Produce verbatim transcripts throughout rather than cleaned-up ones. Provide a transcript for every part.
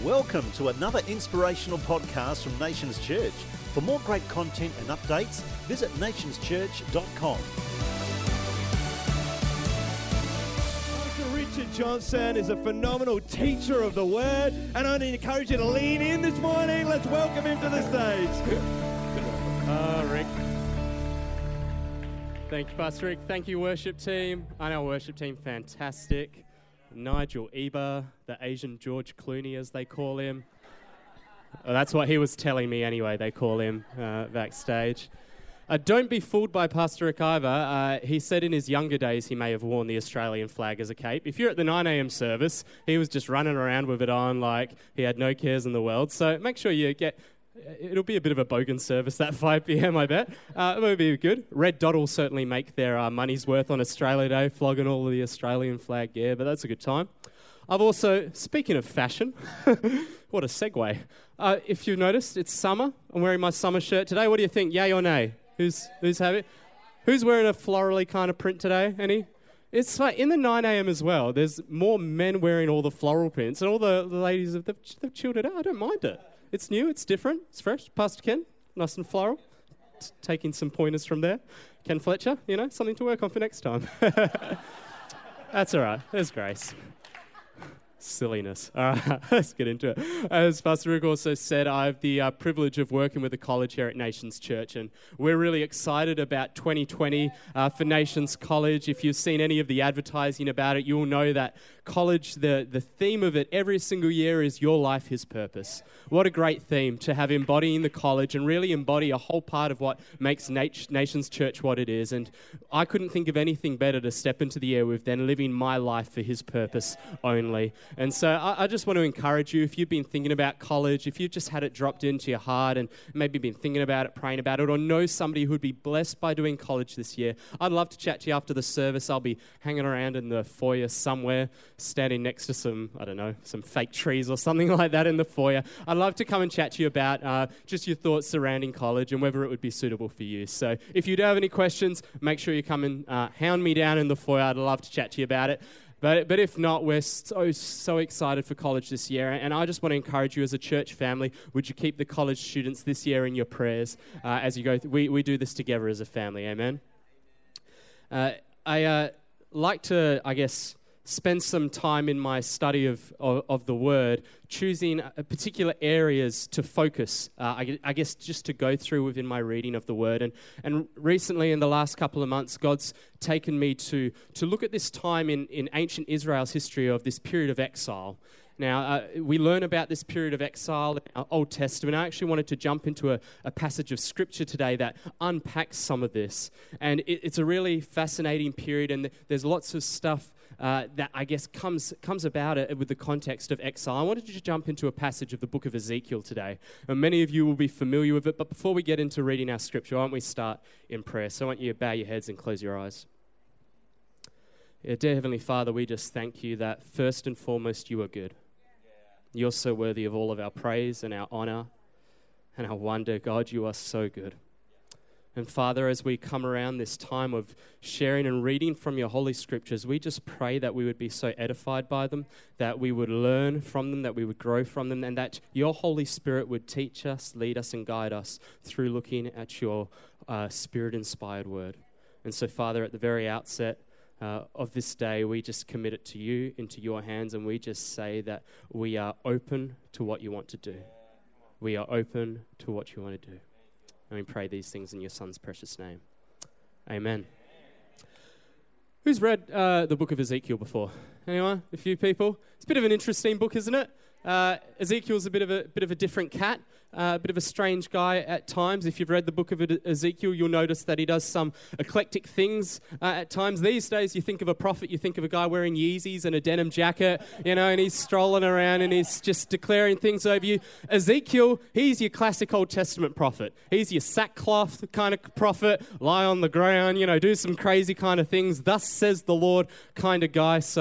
Welcome to another inspirational podcast from Nations Church. For more great content and updates, visit nations church dot com. Pastor Richard Johnson is a phenomenal teacher of the Word, and I encourage you to lean in this morning. Let's welcome him to the stage. Uh, Rick. Thank you, Pastor Rick. Thank you, worship team. I know worship team, fantastic. Nigel Eber, the Asian George Clooney, as they call him. Oh, that's what he was telling me anyway, they call him uh, backstage. Uh, don't be fooled by Pastor Rick either. Uh, he said in his younger days he may have worn the Australian flag as a cape. If you're at the nine a.m. service, he was just running around with it on like he had no cares in the world. So make sure you get... It'll be a bit of a bogan service, that five p.m, I bet. Uh, it will be good. Red Dot will certainly make their uh, money's worth on Australia Day, flogging all of the Australian flag gear, but that's a good time. I've also, speaking of fashion, what a segue. Uh, if you've noticed, it's summer. I'm wearing my summer shirt today. What do you think, yay or nay? Who's who's having it? Who's wearing a florally kind of print today? Any? It's like in the nine a.m. as well, there's more men wearing all the floral prints, and all the, the ladies, have, they've, they've chilled it out. I don't mind it. It's new, it's different, it's fresh. Pastor Ken, nice and floral. T- taking some pointers from there. Ken Fletcher, you know, something to work on for next time. That's all right. There's grace. Silliness. All right, let's get into it. As Pastor Rick also said, I have the uh, privilege of working with the college here at Nations Church, and we're really excited about twenty twenty uh, for Nations College. If you've seen any of the advertising about it, you'll know that college, the, the theme of it every single year is Your Life, His Purpose. What a great theme to have embodying the college and really embody a whole part of what makes Nat- Nations Church what it is. And I couldn't think of anything better to step into the air with than living my life for His purpose only. And so I, I just want to encourage you, if you've been thinking about college, if you've just had it dropped into your heart and maybe been thinking about it, praying about it, or know somebody who would be blessed by doing college this year, I'd love to chat to you after the service. I'll be hanging around in the foyer somewhere, standing next to some, I don't know, some fake trees or something like that in the foyer. I'd love to come and chat to you about uh, just your thoughts surrounding college and whether it would be suitable for you. So if you do have any questions, make sure you come and uh, hound me down in the foyer. I'd love to chat to you about it. But, but if not, we're so, so excited for college this year. And I just want to encourage you as a church family, would you keep the college students this year in your prayers uh, as you go? Th- we, we do this together as a family, amen? Uh, I uh, like to, I guess, spend some time in my study of, of, of the Word, choosing particular areas to focus, uh, I, I guess just to go through within my reading of the Word. And, and recently, in the last couple of months, God's taken me to, to look at this time in, in ancient Israel's history of this period of exile. Now, uh, we learn about this period of exile in our Old Testament. I actually wanted to jump into a, a passage of Scripture today that unpacks some of this. And it, it's a really fascinating period, and th- there's lots of stuff uh, that I guess comes comes about it with the context of exile. I wanted to jump into a passage of the book of Ezekiel today. And many of you will be familiar with it, but before we get into reading our Scripture, why don't we start in prayer? So I want you to bow your heads and close your eyes. Yeah, dear Heavenly Father, we just thank you that first and foremost you are good. You're so worthy of all of our praise and our honor and our wonder. God, you are so good. And Father, as we come around this time of sharing and reading from your Holy Scriptures, we just pray that we would be so edified by them, that we would learn from them, that we would grow from them, and that your Holy Spirit would teach us, lead us, and guide us through looking at your uh, Spirit-inspired word. And so, Father, at the very outset Uh, of this day, we just commit it to you, into your hands, and we just say that we are open to what you want to do. We are open to what you want to do. And we pray these things in your Son's precious name. Amen. Who's read uh, the book of Ezekiel before? Anyone? A few people? It's a bit of an interesting book, isn't it? Uh, Ezekiel's a bit of a bit of a different cat, uh, a bit of a strange guy at times. If you've read the book of Ezekiel, you'll notice that he does some eclectic things uh, at times. These days, you think of a prophet, you think of a guy wearing Yeezys and a denim jacket, you know, and he's strolling around and he's just declaring things over you. Ezekiel, he's your classic Old Testament prophet. He's your sackcloth kind of prophet, lie on the ground, you know, do some crazy kind of things. Thus says the Lord kind of guy. So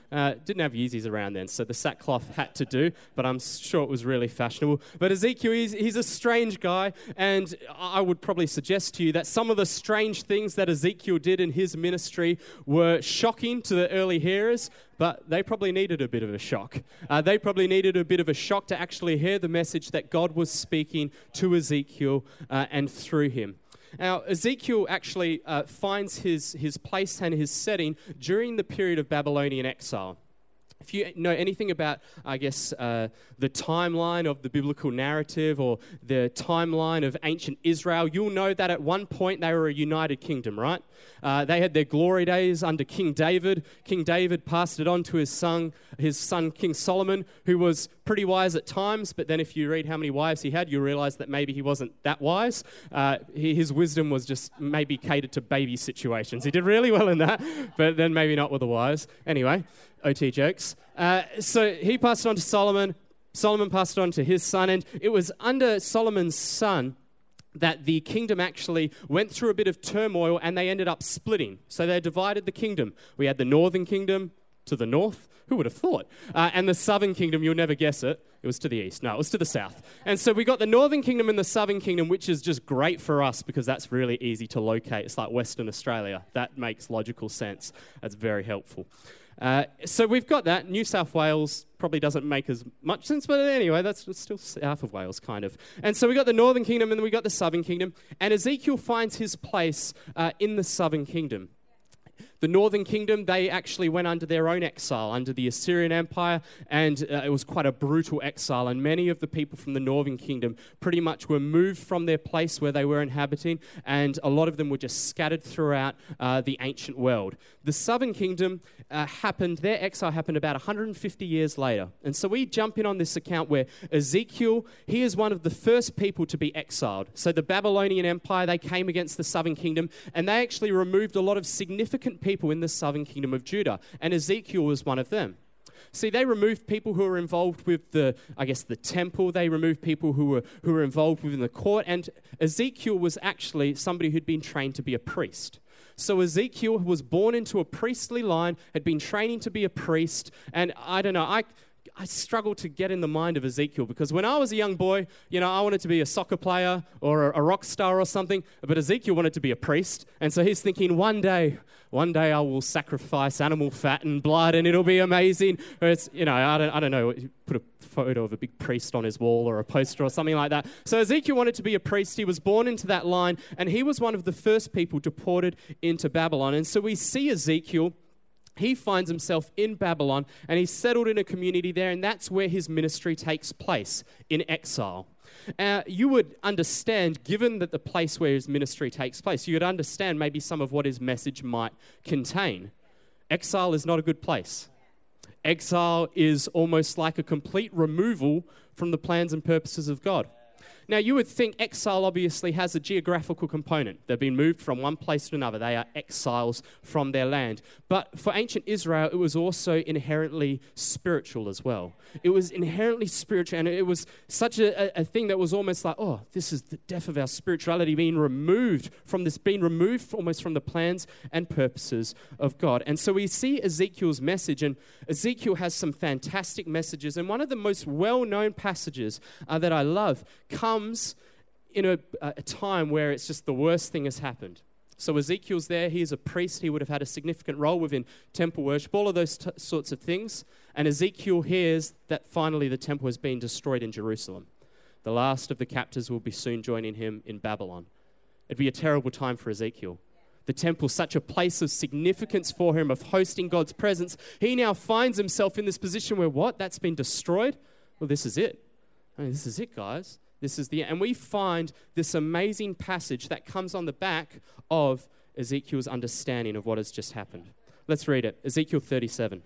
Uh, didn't have Yeezys around then, so the sackcloth had to do, but I'm sure it was really fashionable. But Ezekiel, he's, he's a strange guy, and I would probably suggest to you that some of the strange things that Ezekiel did in his ministry were shocking to the early hearers, but they probably needed a bit of a shock. Uh, they probably needed a bit of a shock to actually hear the message that God was speaking to Ezekiel uh, and through him. Now, Ezekiel actually uh, finds his, his place and his setting during the period of Babylonian exile. If you know anything about, I guess, uh, the timeline of the biblical narrative or the timeline of ancient Israel, you'll know that at one point they were a united kingdom, right? Uh, they had their glory days under King David. King David passed it on to his son, his son King Solomon, who was pretty wise at times, but then if you read how many wives he had, you realize that maybe he wasn't that wise. Uh, he, his wisdom was just maybe catered to baby situations. He did really well in that, but then maybe not with the wives. Anyway, O T jokes. Uh, so he passed it on to Solomon. Solomon passed it on to his son, and it was under Solomon's son that the kingdom actually went through a bit of turmoil and they ended up splitting. So they divided the kingdom. We had the northern kingdom to the north. Who would have thought? Uh, and the southern kingdom, you'll never guess it, it was to the east. No, it was to the south. And so we got the northern kingdom and the southern kingdom, which is just great for us because that's really easy to locate. It's like Western Australia. That makes logical sense. That's very helpful. Uh, so we've got that. New South Wales probably doesn't make as much sense, but anyway, that's it's still south of Wales, kind of. And so we got the northern kingdom and then we got the southern kingdom. And Ezekiel finds his place uh, in the southern kingdom. The northern kingdom, they actually went under their own exile, under the Assyrian Empire, and uh, it was quite a brutal exile, and many of the people from the northern kingdom pretty much were moved from their place where they were inhabiting, and a lot of them were just scattered throughout uh, the ancient world. The southern kingdom uh, happened, their exile happened about one hundred fifty years later, and so we jump in on this account where Ezekiel, he is one of the first people to be exiled. So the Babylonian Empire, they came against the southern kingdom, and they actually removed a lot of significant people in the southern kingdom of Judah, and Ezekiel was one of them. See, they removed people who were involved with the, I guess, the temple. They removed people who were who were involved within the court, and Ezekiel was actually somebody who'd been trained to be a priest. So Ezekiel was born into a priestly line, had been training to be a priest, and I don't know, I I struggle to get in the mind of Ezekiel because when I was a young boy, you know, I wanted to be a soccer player or a, a rock star or something, but Ezekiel wanted to be a priest, and so he's thinking, one day, one day I will sacrifice animal fat and blood, and it'll be amazing. Or it's, you know, I don't, I don't know, put a photo of a big priest on his wall or a poster or something like that. So Ezekiel wanted to be a priest. He was born into that line, and he was one of the first people deported into Babylon. And so we see Ezekiel. He finds himself in Babylon, and he's settled in a community there, and that's where his ministry takes place, in exile. Uh, you would understand, given that the place where his ministry takes place, you would understand maybe some of what his message might contain. Exile is not a good place. Exile is almost like a complete removal from the plans and purposes of God. Now, you would think exile obviously has a geographical component. They've been moved from one place to another. They are exiles from their land. But for ancient Israel, it was also inherently spiritual as well. It was inherently spiritual, and it was such a, a thing that was almost like, oh, this is the death of our spirituality being removed from this, being removed almost from the plans and purposes of God. And so we see Ezekiel's message, and Ezekiel has some fantastic messages. And one of the most well-known passages uh, that I love comes in a, a time where it's just the worst thing has happened. So Ezekiel's there, he is a priest, he would have had a significant role within temple worship, all of those t- sorts of things. And Ezekiel hears that finally the temple has been destroyed in Jerusalem. The last of the captors will be soon joining him in Babylon. It'd be a terrible time for Ezekiel. The temple, such a place of significance for him, of hosting God's presence, he now finds himself in this position where, what? That's been destroyed? Well, this is it. I mean, this is it, guys. This is the, and we find this amazing passage that comes on the back of Ezekiel's understanding of what has just happened. Let's read it. Ezekiel thirty-seven.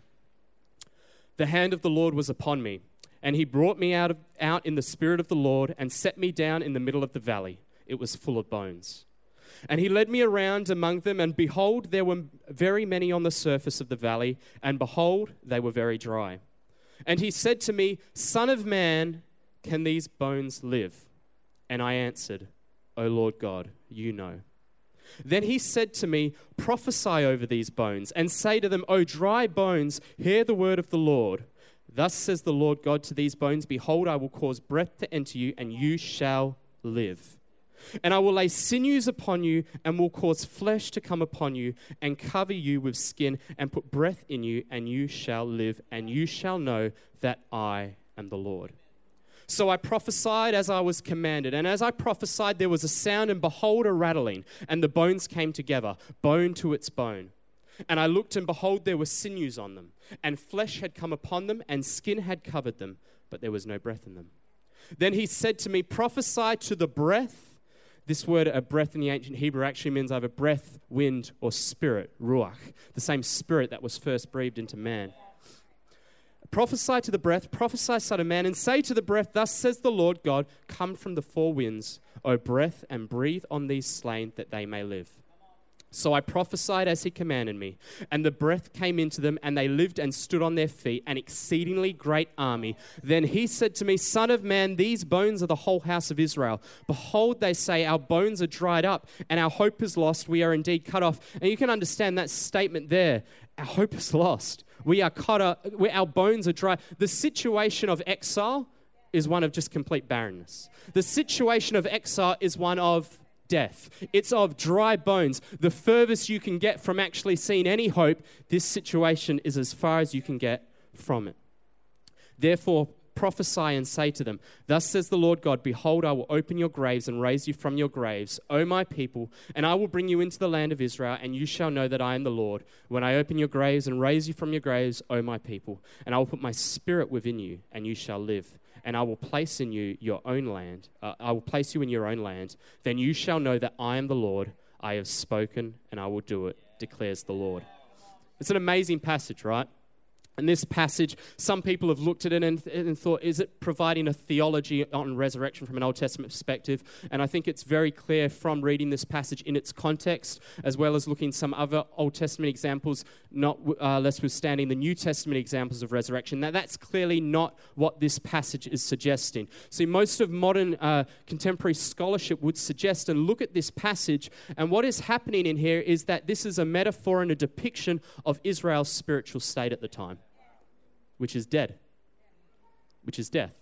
The hand of the Lord was upon me, and he brought me out, of, out in the spirit of the Lord and set me down in the middle of the valley. It was full of bones. And he led me around among them, and behold, there were very many on the surface of the valley, and behold, they were very dry. And he said to me, Son of man, can these bones live? And I answered, O Lord God, you know. Then he said to me, prophesy over these bones, and say to them, O dry bones, hear the word of the Lord. Thus says the Lord God to these bones, behold, I will cause breath to enter you, and you shall live. And I will lay sinews upon you, and will cause flesh to come upon you, and cover you with skin, and put breath in you, and you shall live, and you shall know that I am the Lord. So I prophesied as I was commanded, and as I prophesied, there was a sound, and behold, a rattling, and the bones came together, bone to its bone. And I looked, and behold, there were sinews on them, and flesh had come upon them, and skin had covered them, but there was no breath in them. Then he said to me, prophesy to the breath. This word, a breath in the ancient Hebrew, actually means either breath, wind, or spirit, ruach, the same spirit that was first breathed into man. Prophesy to the breath, prophesy, son of man, and say to the breath, thus says the Lord God, come from the four winds, O breath, and breathe on these slain that they may live. So I prophesied as he commanded me, and the breath came into them, and they lived and stood on their feet, an exceedingly great army. Then he said to me, son of man, these bones are the whole house of Israel. Behold, they say, our bones are dried up, and our hope is lost. We are indeed cut off. And you can understand that statement there. Our hope is lost. We are cut up, our bones are dry. The situation of exile is one of just complete barrenness. The situation of exile is one of death. It's of dry bones. The furthest you can get from actually seeing any hope, this situation is as far as you can get from it. Therefore, prophesy and say to them, thus says the Lord God, behold, I will open your graves and raise you from your graves, O my people, and I will bring you into the land of Israel, and you shall know that I am the Lord, when I open your graves and raise you from your graves, O my people, and I will put my spirit within you, and you shall live. And I will place in you your own land. Uh, I will place you in your own land. Then you shall know that I am the Lord. I have spoken, and I will do it, declares the Lord. It's an amazing passage, right? And this passage, some people have looked at it and, and thought, is it providing a theology on resurrection from an Old Testament perspective? And I think it's very clear from reading this passage in its context, as well as looking at some other Old Testament examples, not uh, less withstanding the New Testament examples of resurrection. Now, that's clearly not what this passage is suggesting. See, most of modern uh, contemporary scholarship would suggest and look at this passage, and what is happening in here is that this is a metaphor and a depiction of Israel's spiritual state at the time, which is dead, which is death.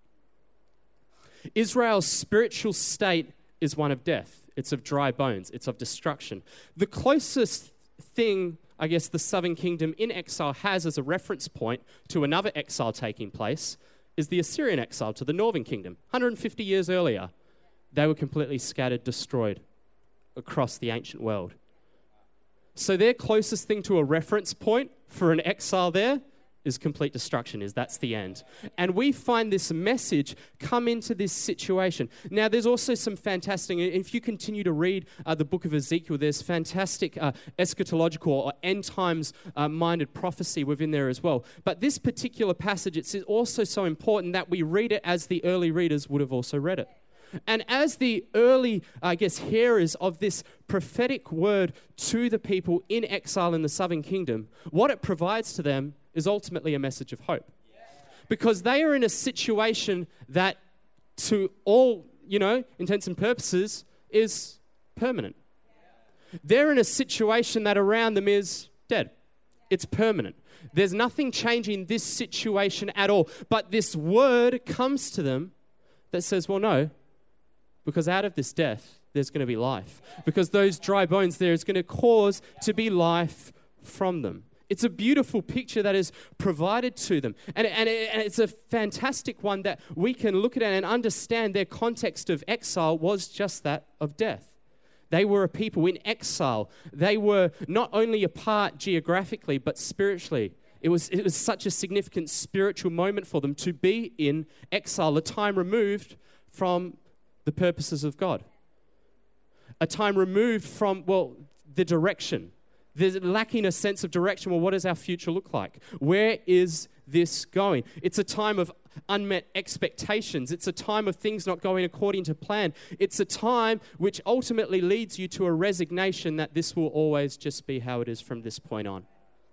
Israel's spiritual state is one of death. It's of dry bones. It's of destruction. The closest thing, I guess, the southern kingdom in exile has as a reference point to another exile taking place is the Assyrian exile to the northern kingdom. one hundred fifty years earlier, they were completely scattered, destroyed across the ancient world. So their closest thing to a reference point for an exile there is complete destruction, is that's the end. And we find this message come into this situation. Now, there's also some fantastic, if you continue to read uh, the book of Ezekiel, there's fantastic uh, eschatological or end times uh, minded prophecy within there as well. But this particular passage, it's also so important that we read it as the early readers would have also read it. And as the early, I guess, hearers of this prophetic word to the people in exile in the southern kingdom, what it provides to them is ultimately a message of hope. Because they are in a situation that, to all, you know, intents and purposes, is permanent. They're in a situation that around them is dead. It's permanent. There's nothing changing this situation at all. But this word comes to them that says, well, no, because out of this death, there's going to be life. Because those dry bones there is going to cause to be life from them. It's a beautiful picture that is provided to them. And, and, and it's a fantastic one that we can look at and understand their context of exile was just that of death. They were a people in exile. They were not only apart geographically, but spiritually. It was, it was such a significant spiritual moment for them to be in exile, a time removed from the purposes of God. A time removed from, well, the direction. They're lacking a sense of direction. Well, what does our future look like? Where is this going? It's a time of unmet expectations. It's a time of things not going according to plan. It's a time which ultimately leads you to a resignation that this will always just be how it is from this point on.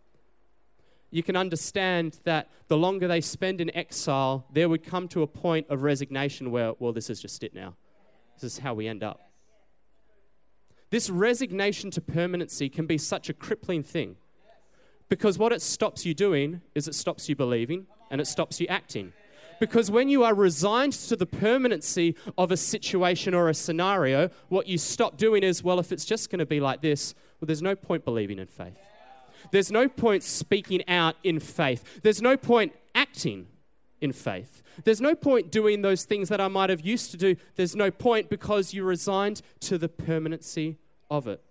You can understand that the longer they spend in exile, there would come to a point of resignation where, well, this is just it now. This is how we end up. This resignation to permanency can be such a crippling thing because what it stops you doing is it stops you believing and it stops you acting. Because when you are resigned to the permanency of a situation or a scenario, what you stop doing is, well, if it's just going to be like this, well, there's no point believing in faith. There's no point speaking out in faith. There's no point acting in faith. There's no point doing those things that I might have used to do. There's no point because you resigned to the permanency of it.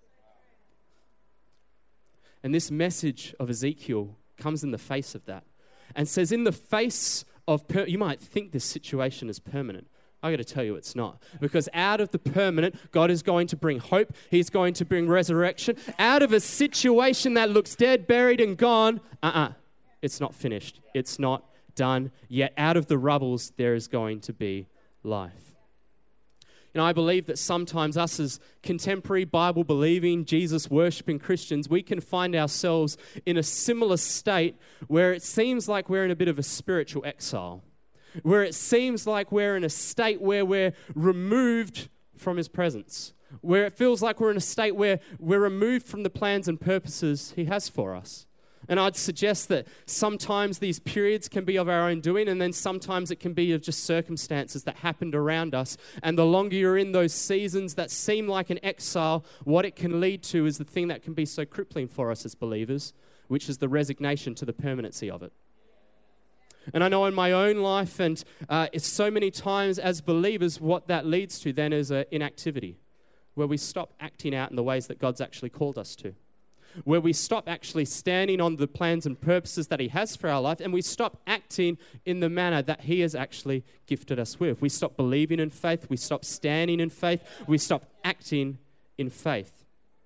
And this message of Ezekiel comes in the face of that and says, in the face of, per- you might think this situation is permanent. I got to tell you it's not. Because out of the permanent, God is going to bring hope. He's going to bring resurrection. Out of a situation that looks dead, buried, and gone, uh-uh, it's not finished. It's not done yet. Out of the rubbles, there is going to be life. You know, I believe that sometimes us as contemporary Bible-believing, Jesus-worshipping Christians, we can find ourselves in a similar state where it seems like we're in a bit of a spiritual exile, where it seems like we're in a state where we're removed from His presence, where it feels like we're in a state where we're removed from the plans and purposes He has for us. And I'd suggest that sometimes these periods can be of our own doing, and then sometimes it can be of just circumstances that happened around us. And the longer you're in those seasons that seem like an exile, what it can lead to is the thing that can be so crippling for us as believers, which is the resignation to the permanency of it. And I know in my own life, and uh, it's so many times as believers, what that leads to then is an inactivity, where we stop acting out in the ways that God's actually called us to, where we stop actually standing on the plans and purposes that He has for our life, and we stop acting in the manner that He has actually gifted us with. We stop believing in faith, we stop standing in faith, we stop acting in faith.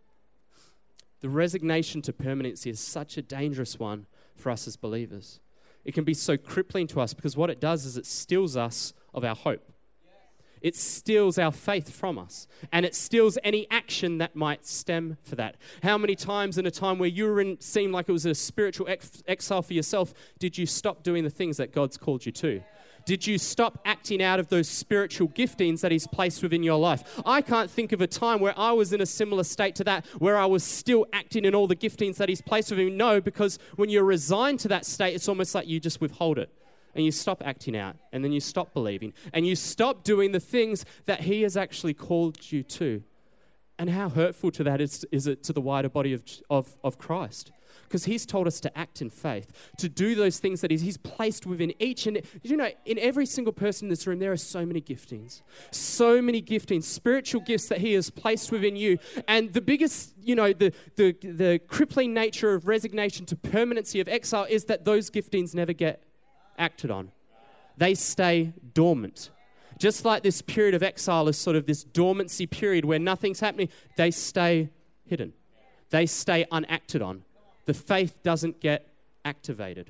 The resignation to permanency is such a dangerous one for us as believers. It can be so crippling to us because what it does is it steals us of our hope. It steals our faith from us, and it steals any action that might stem for that. How many times in a time where you were in, seemed like it was a spiritual ex- exile for yourself, did you stop doing the things that God's called you to? Did you stop acting out of those spiritual giftings that He's placed within your life? I can't think of a time where I was in a similar state to that, where I was still acting in all the giftings that He's placed within me. No, because when you're resigned to that state, it's almost like you just withhold it. And you stop acting out, and then you stop believing, and you stop doing the things that He has actually called you to. And how hurtful to that is, is it to the wider body of, of, of Christ? Because He's told us to act in faith, to do those things that He's, he's placed within each and, you know, in every single person in this room, there are so many giftings, so many giftings, spiritual gifts that He has placed within you. And the biggest, you know, the, the, the crippling nature of resignation to permanency of exile is that those giftings never get acted on. They stay dormant. Just like this period of exile is sort of this dormancy period where nothing's happening, they stay hidden. They stay unacted on. The faith doesn't get activated.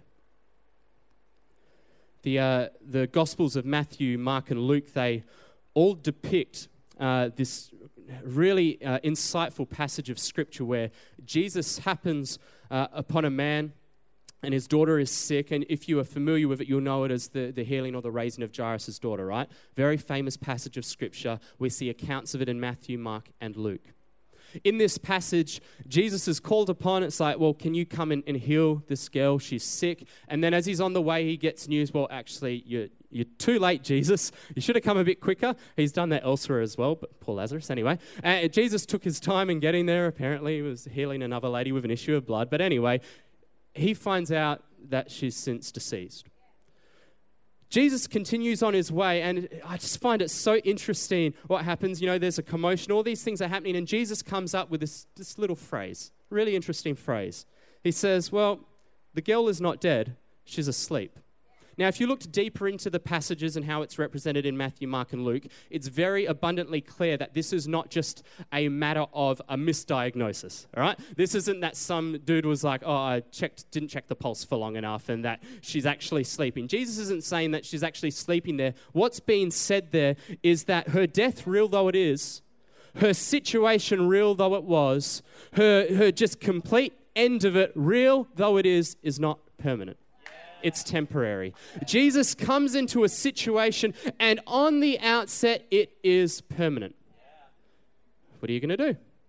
The, uh, the Gospels of Matthew, Mark, and Luke, they all depict uh, this really uh, insightful passage of Scripture where Jesus happens uh, upon a man and his daughter is sick, and if you are familiar with it, you'll know it as the, the healing or the raising of Jairus' daughter, right? Very famous passage of Scripture. We see accounts of it in Matthew, Mark, and Luke. In this passage, Jesus is called upon. It's like, well, can you come in and heal this girl? She's sick. And then as he's on the way, he gets news, well, actually, you're, you're too late, Jesus. You should have come a bit quicker. He's done that elsewhere as well, but poor Lazarus anyway. And Jesus took his time in getting there. Apparently, he was healing another lady with an issue of blood. But anyway, he finds out that she's since deceased. Jesus continues on his way, and I just find it so interesting what happens. You know, there's a commotion, all these things are happening, and Jesus comes up with this, this little phrase, really interesting phrase. He says, well, the girl is not dead, she's asleep. Now, if you looked deeper into the passages and how it's represented in Matthew, Mark, and Luke, it's very abundantly clear that this is not just a matter of a misdiagnosis, all right? This isn't that some dude was like, oh, I checked, didn't check the pulse for long enough and that she's actually sleeping. Jesus isn't saying that she's actually sleeping there. What's being said there is that her death, real though it is, her situation, real though it was, her, her just complete end of it, real though it is, is not permanent. It's temporary. Jesus comes into a situation, and on the outset, it is permanent. What are you going to do?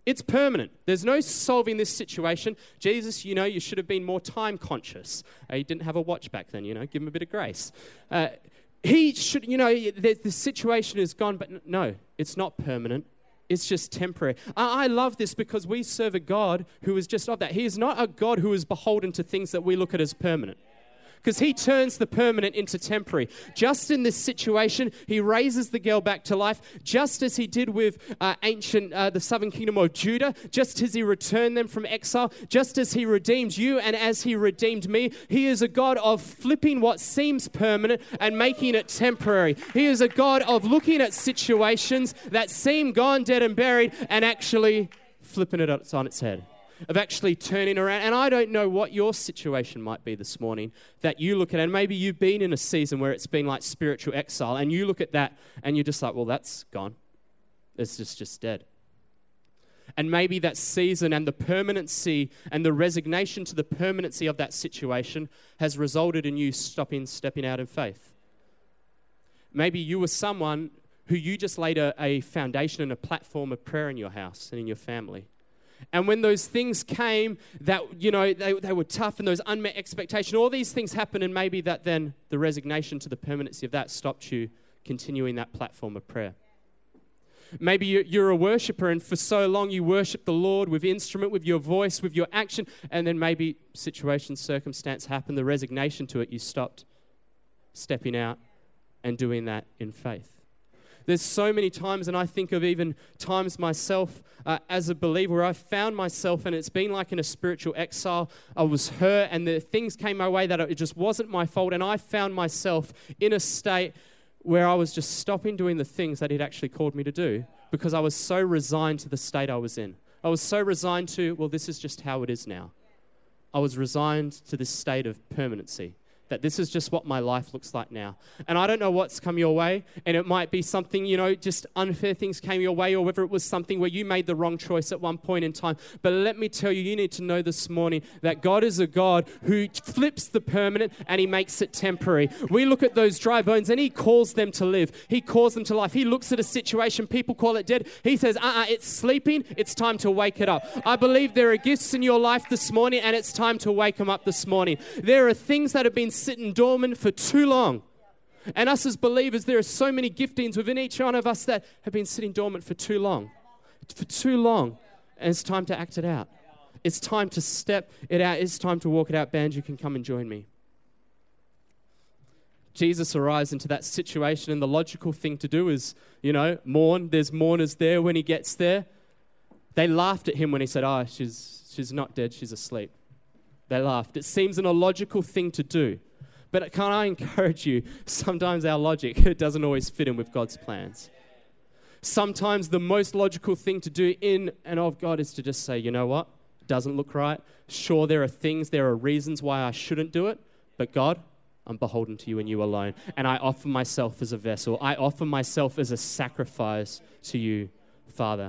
It's permanent. There's no solving this situation. Jesus, you know, you should have been more time conscious. Uh, he didn't have a watch back then, you know, give him a bit of grace. Uh, he should, you know, the, the situation is gone, but no, it's not permanent. It's just temporary. I, I love this because we serve a God who is just of that. He is not a God who is beholden to things that we look at as permanent. Because he turns the permanent into temporary. Just in this situation, he raises the girl back to life, just as he did with uh, ancient, uh, the southern kingdom of Judah, just as he returned them from exile, just as he redeemed you and as he redeemed me. He is a God of flipping what seems permanent and making it temporary. He is a God of looking at situations that seem gone, dead and buried, and actually flipping it on its head. Of actually turning around. And I don't know what your situation might be this morning that you look at, and maybe you've been in a season where it's been like spiritual exile, and you look at that and you're just like, well, that's gone. It's just, just dead. And maybe that season and the permanency and the resignation to the permanency of that situation has resulted in you stopping, stepping out in faith. Maybe you were someone who you just laid a, a foundation and a platform of prayer in your house and in your family. And when those things came that, you know, they, they were tough and those unmet expectations, all these things happened, and maybe that then the resignation to the permanency of that stopped you continuing that platform of prayer. Maybe you're a worshiper and for so long you worship the Lord with instrument, with your voice, with your action, and then maybe situation, circumstance happened, the resignation to it, you stopped stepping out and doing that in faith. There's so many times, and I think of even times myself uh, as a believer where I found myself, and it's been like in a spiritual exile. I was hurt, and the things came my way that it just wasn't my fault, and I found myself in a state where I was just stopping doing the things that He'd actually called me to do because I was so resigned to the state I was in. I was so resigned to, well, this is just how it is now. I was resigned to this state of permanency. That this is just what my life looks like now. And I don't know what's come your way, and it might be something, you know, just unfair things came your way, or whether it was something where you made the wrong choice at one point in time. But let me tell you, you need to know this morning that God is a God who flips the permanent and He makes it temporary. We look at those dry bones and He calls them to live. He calls them to life. He looks at a situation, people call it dead. He says, uh-uh, it's sleeping, it's time to wake it up. I believe there are gifts in your life this morning, and it's time to wake them up this morning. There are things that have been sitting dormant for too long. And us as believers, there are so many giftings within each one of us that have been sitting dormant for too long. For too long. And it's time to act it out. It's time to step it out. It's time to walk it out. Band, you can come and join me. Jesus arrives into that situation, and the logical thing to do is, you know, mourn. There's mourners there when He gets there. They laughed at Him when He said, oh, she's, she's not dead, she's asleep. They laughed. It seems an illogical thing to do. But can I encourage you, sometimes our logic it doesn't always fit in with God's plans. Sometimes the most logical thing to do in and of God is to just say, you know what? It doesn't look right. Sure, there are things, there are reasons why I shouldn't do it. But God, I'm beholden to you and you alone. And I offer myself as a vessel. I offer myself as a sacrifice to you, Father.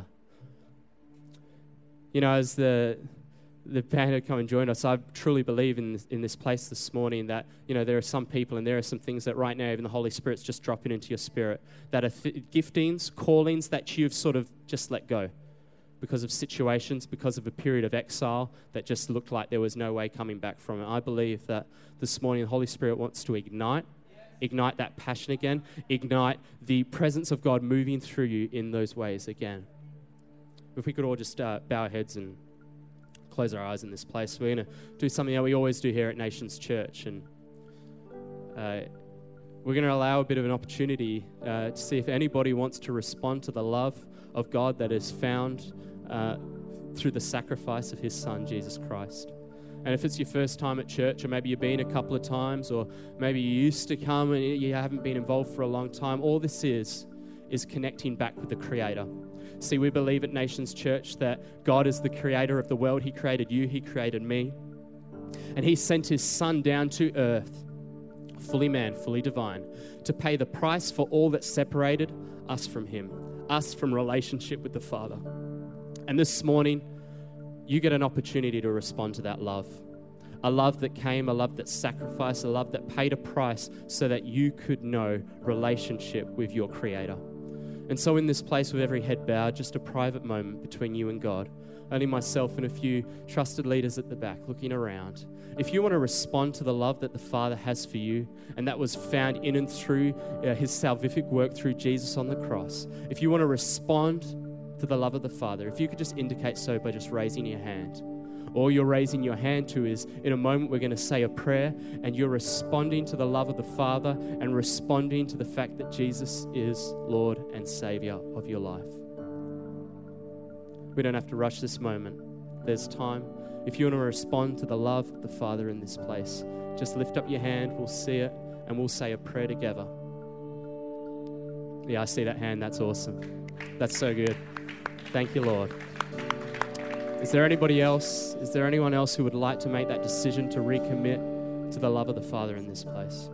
You know, as the... the band had come and joined us, I truly believe in this, in this place this morning that, you know, there are some people and there are some things that right now even the Holy Spirit's just dropping into your spirit that are th- giftings, callings that you've sort of just let go because of situations, because of a period of exile that just looked like there was no way coming back from it. I believe that this morning the Holy Spirit wants to ignite, ignite that passion again, ignite the presence of God moving through you in those ways again. If we could all just uh, bow our heads and close our eyes in this place. We're going to do something that we always do here at Nations Church, and uh, we're going to allow a bit of an opportunity uh, to see if anybody wants to respond to the love of God that is found uh, through the sacrifice of His Son, Jesus Christ. And if it's your first time at church, or maybe you've been a couple of times, or maybe you used to come and you haven't been involved for a long time, all this is, is connecting back with the Creator. See, we believe at Nations Church that God is the creator of the world. He created you, He created me. And He sent His Son down to earth, fully man, fully divine, to pay the price for all that separated us from Him, us from relationship with the Father. And this morning, you get an opportunity to respond to that love. A love that came, a love that sacrificed, a love that paid a price so that you could know relationship with your Creator. And so in this place with every head bowed, just a private moment between you and God, only myself and a few trusted leaders at the back looking around. If you want to respond to the love that the Father has for you, and that was found in and through uh, his salvific work through Jesus on the cross, if you want to respond to the love of the Father, if you could just indicate so by just raising your hand. All you're raising your hand to is, in a moment, we're going to say a prayer, and you're responding to the love of the Father and responding to the fact that Jesus is Lord and Savior of your life. We don't have to rush this moment. There's time. If you want to respond to the love of the Father in this place, just lift up your hand, we'll see it, and we'll say a prayer together. Yeah, I see that hand. That's awesome. That's so good. Thank you, Lord. Is there anybody else? Is there anyone else who would like to make that decision to recommit to the love of the Father in this place?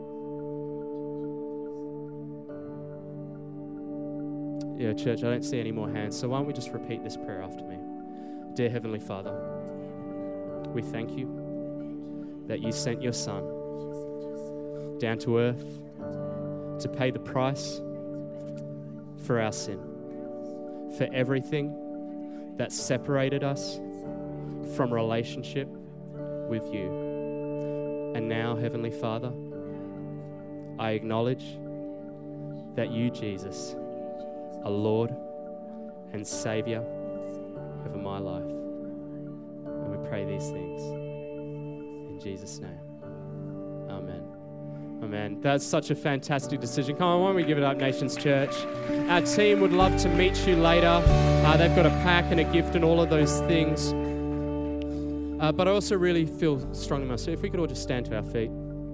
Yeah, church, I don't see any more hands, so why don't we just repeat this prayer after me? Dear Heavenly Father, we thank you that you sent your Son down to earth to pay the price for our sin, for everything that separated us from relationship with you. And now, Heavenly Father, I acknowledge that you, Jesus, are Lord and Savior over my life. And we pray these things in Jesus' name. Amen. Amen. That's such a fantastic decision. Come on, why don't we give it up, Nations Church? Our team would love to meet you later. Uh, they've got a pack and a gift and all of those things. Uh, but I also really feel strongly myself. If we could all just stand to our feet.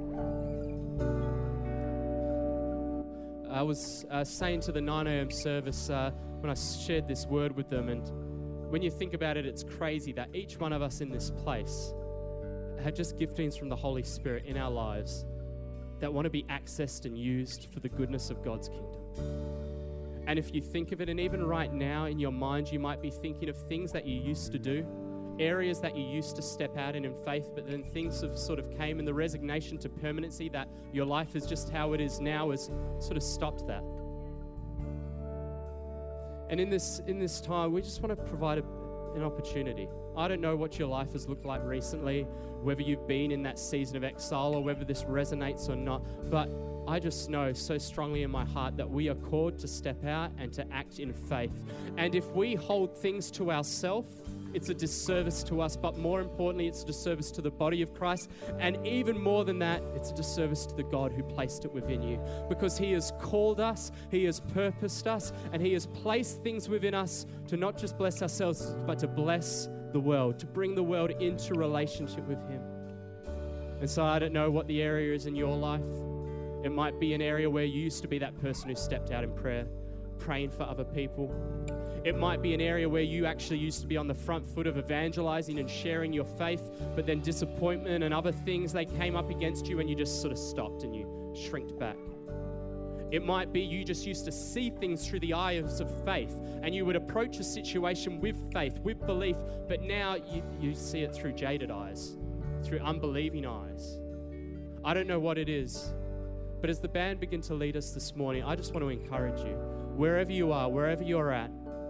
I was uh, saying to the nine a.m. service uh, when I shared this word with them, and when you think about it, it's crazy that each one of us in this place have just giftings from the Holy Spirit in our lives that want to be accessed and used for the goodness of God's kingdom. And if you think of it, and even right now in your mind, you might be thinking of things that you used to do, areas that you used to step out in in faith, but then things have sort of came, and the resignation to permanency that your life is just how it is now has sort of stopped that. And in this in this time, we just want to provide a, an opportunity. I don't know what your life has looked like recently, whether you've been in that season of exile or whether this resonates or not, but I just know so strongly in my heart that we are called to step out and to act in faith. And if we hold things to ourselves, it's a disservice to us, but more importantly, it's a disservice to the body of Christ. And even more than that, it's a disservice to the God who placed it within you. Because he has called us, he has purposed us, and he has placed things within us to not just bless ourselves, but to bless the world, to bring the world into relationship with him. And so I don't know what the area is in your life. It might be an area where you used to be that person who stepped out in prayer, praying for other people. It might be an area where you actually used to be on the front foot of evangelizing and sharing your faith, but then disappointment and other things, they came up against you and you just sort of stopped and you shrinked back. It might be you just used to see things through the eyes of faith and you would approach a situation with faith, with belief, but now you, you see it through jaded eyes, through unbelieving eyes. I don't know what it is, but as the band begin to lead us this morning, I just want to encourage you, wherever you are, wherever you're at,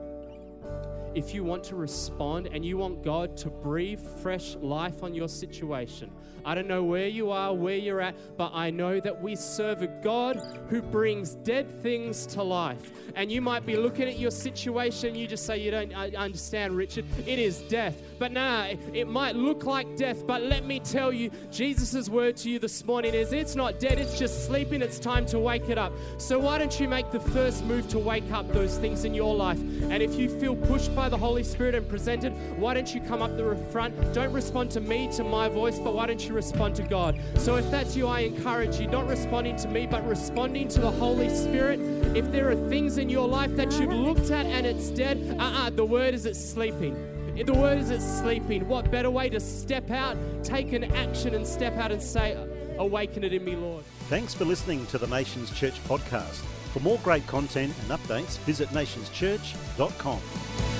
if you want to respond and you want God to breathe fresh life on your situation, I don't know where you are, where you're at, but I know that we serve a God who brings dead things to life. And you might be looking at your situation, you just say, you don't understand, Richard, it is death. But nah, it might look like death, but let me tell you, Jesus' word to you this morning is, it's not dead, it's just sleeping, it's time to wake it up. So why don't you make the first move to wake up those things in your life? And if you feel pushed by the Holy Spirit and presented, why don't you come up the front? Don't respond to me, to my voice, but why don't you respond to God? So if that's you, I encourage you, not responding to me, but responding to the Holy Spirit. If there are things in your life that you've looked at and it's dead, uh-uh, the word is it's sleeping. The word is it's sleeping. What better way to step out, take an action and step out and say, awaken it in me, Lord. Thanks for listening to the Nations Church podcast. For more great content and updates, visit nations church dot com.